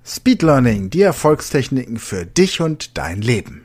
Speed Learning, die Erfolgstechniken für dich und dein Leben.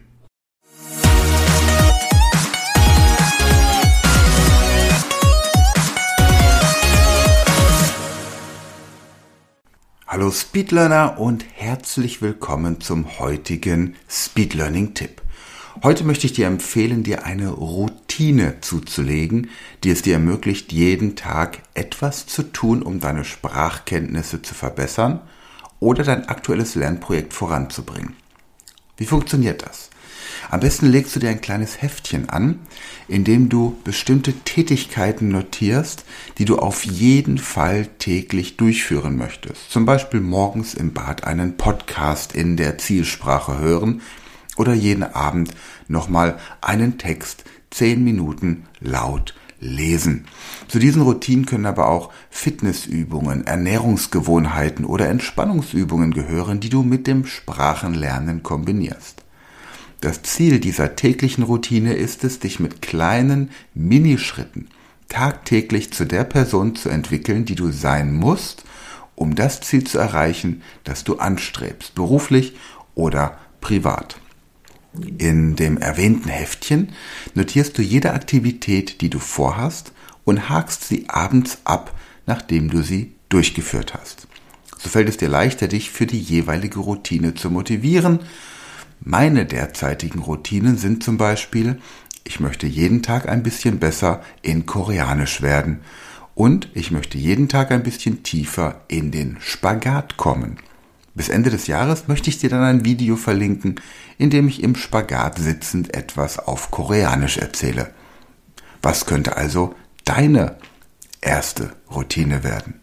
Hallo Speedlearner und herzlich willkommen zum heutigen Speed Learning Tipp. Heute möchte ich dir empfehlen, dir eine Routine zuzulegen, die es dir ermöglicht, jeden Tag etwas zu tun, um deine Sprachkenntnisse zu verbessern oder dein aktuelles Lernprojekt voranzubringen. Wie funktioniert das? Am besten legst du dir ein kleines Heftchen an, in dem du bestimmte Tätigkeiten notierst, die du auf jeden Fall täglich durchführen möchtest. Zum Beispiel morgens im Bad einen Podcast in der Zielsprache hören oder jeden Abend nochmal einen Text 10 Minuten laut lesen. Zu diesen Routinen können aber auch Fitnessübungen, Ernährungsgewohnheiten oder Entspannungsübungen gehören, die du mit dem Sprachenlernen kombinierst. Das Ziel dieser täglichen Routine ist es, dich mit kleinen Minischritten tagtäglich zu der Person zu entwickeln, die du sein musst, um das Ziel zu erreichen, das du anstrebst, beruflich oder privat. In dem erwähnten Heftchen notierst du jede Aktivität, die du vorhast, und hakst sie abends ab, nachdem du sie durchgeführt hast. So fällt es dir leichter, dich für die jeweilige Routine zu motivieren. Meine derzeitigen Routinen sind zum Beispiel: Ich möchte jeden Tag ein bisschen besser in Koreanisch werden und ich möchte jeden Tag ein bisschen tiefer in den Spagat kommen. Bis Ende des Jahres möchte ich dir dann ein Video verlinken, in dem ich im Spagat sitzend etwas auf Koreanisch erzähle. Was könnte also deine erste Routine werden?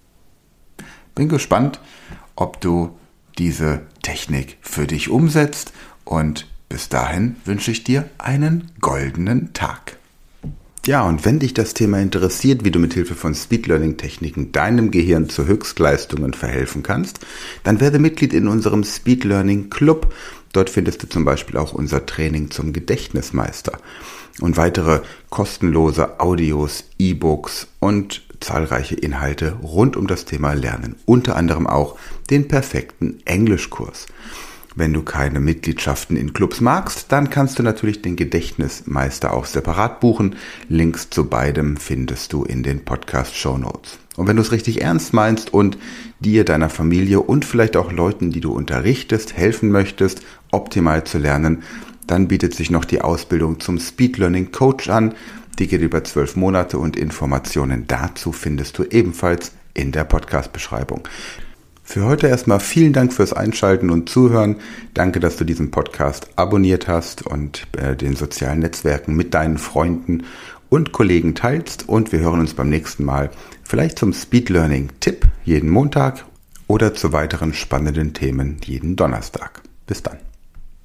Bin gespannt, ob du diese Technik für dich umsetzt, und bis dahin wünsche ich dir einen goldenen Tag. Ja, und wenn dich das Thema interessiert, wie du mit Hilfe von Speed Learning Techniken deinem Gehirn zu Höchstleistungen verhelfen kannst, dann werde Mitglied in unserem Speed Learning Club. Dort findest du zum Beispiel auch unser Training zum Gedächtnismeister und weitere kostenlose Audios, E-Books und zahlreiche Inhalte rund um das Thema Lernen, unter anderem auch den perfekten Englischkurs. Wenn du keine Mitgliedschaften in Clubs magst, dann kannst du natürlich den Gedächtnismeister auch separat buchen. Links zu beidem findest du in den Podcast-Shownotes. Und wenn du es richtig ernst meinst und dir, deiner Familie und vielleicht auch Leuten, die du unterrichtest, helfen möchtest, optimal zu lernen, dann bietet sich noch die Ausbildung zum Speed Learning Coach an. Die geht über 12 Monate und Informationen dazu findest du ebenfalls in der Podcast-Beschreibung. Für heute erstmal vielen Dank fürs Einschalten und Zuhören. Danke, dass du diesen Podcast abonniert hast und den sozialen Netzwerken mit deinen Freunden und Kollegen teilst. Und wir hören uns beim nächsten Mal, vielleicht zum Speed Learning Tipp jeden Montag oder zu weiteren spannenden Themen jeden Donnerstag. Bis dann.